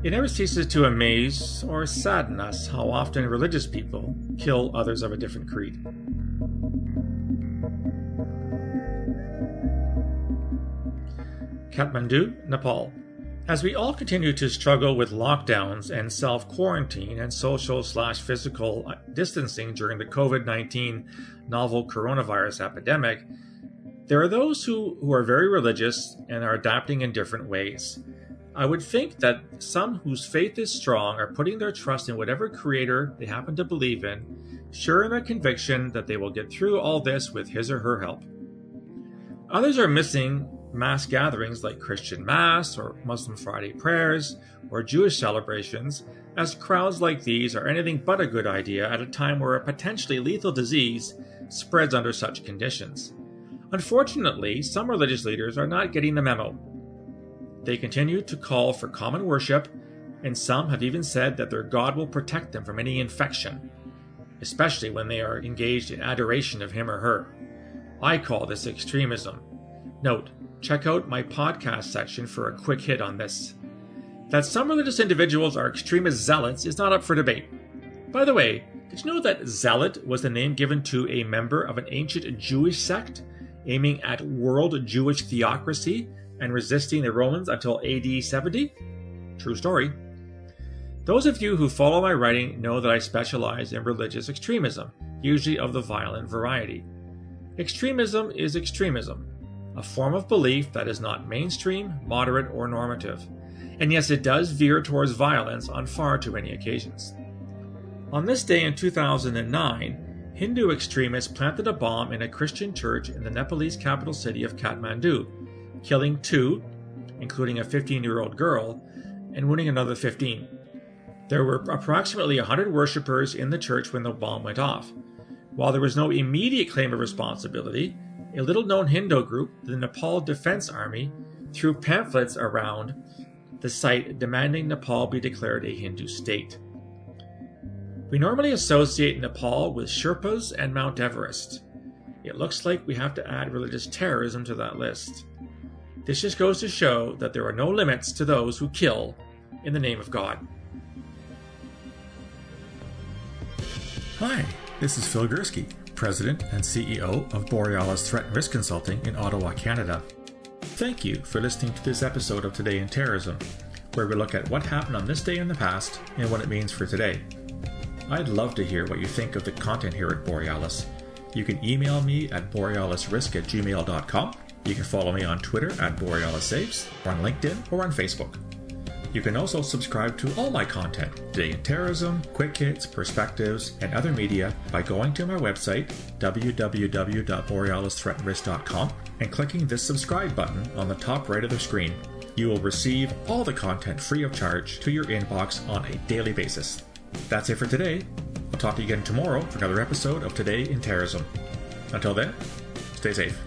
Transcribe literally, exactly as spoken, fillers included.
It never ceases to amaze or sadden us how often religious people kill others of a different creed. Kathmandu, Nepal. As we all continue to struggle with lockdowns and self-quarantine and social slash physical distancing during the COVID nineteen novel coronavirus epidemic, there are those who, who are very religious and are adapting in different ways. I would think that some whose faith is strong are putting their trust in whatever creator they happen to believe in, sure in their conviction that they will get through all this with his or her help. Others are missing mass gatherings like Christian Mass or Muslim Friday prayers or Jewish celebrations, as crowds like these are anything but a good idea at a time where a potentially lethal disease spreads under such conditions. Unfortunately, some religious leaders are not getting the memo. They continue to call for common worship, and some have even said that their God will protect them from any infection, especially when they are engaged in adoration of him or her. I call this extremism. Note, check out my podcast section for a quick hit on this. That some religious individuals are extremist zealots is not up for debate. By the way, did you know that zealot was the name given to a member of an ancient Jewish sect aiming at world Jewish theocracy and resisting the Romans until A D seventy? True story. Those of you who follow my writing know that I specialize in religious extremism, usually of the violent variety. Extremism is extremism, a form of belief that is not mainstream, moderate, or normative. And yes, it does veer towards violence on far too many occasions. On this day in two thousand nine, Hindu extremists planted a bomb in a Christian church in the Nepalese capital city of Kathmandu, killing two, including a fifteen-year-old girl, and wounding another fifteen. There were approximately one hundred worshippers in the church when the bomb went off. While there was no immediate claim of responsibility, a little-known Hindu group, the Nepal Defense Army, threw pamphlets around the site demanding Nepal be declared a Hindu state. We normally associate Nepal with Sherpas and Mount Everest. It looks like we have to add religious terrorism to that list. This just goes to show that there are no limits to those who kill in the name of God. Hi, this is Phil Gursky, President and C E O of Borealis Threat and Risk Consulting in Ottawa, Canada. Thank you for listening to this episode of Today in Terrorism, where we look at what happened on this day in the past and what it means for today. I'd love to hear what you think of the content here at Borealis. You can email me at borealisrisk at gmail dot com. You can follow me on Twitter at BorealisSaves, or on LinkedIn, or on Facebook. You can also subscribe to all my content, Today in Terrorism, Quick Hits, Perspectives, and other media by going to my website, w w w dot borealis threat and risk dot com, and clicking this subscribe button on the top right of the screen. You will receive all the content free of charge to your inbox on a daily basis. That's it for today. I'll talk to you again tomorrow for another episode of Today in Terrorism. Until then, stay safe.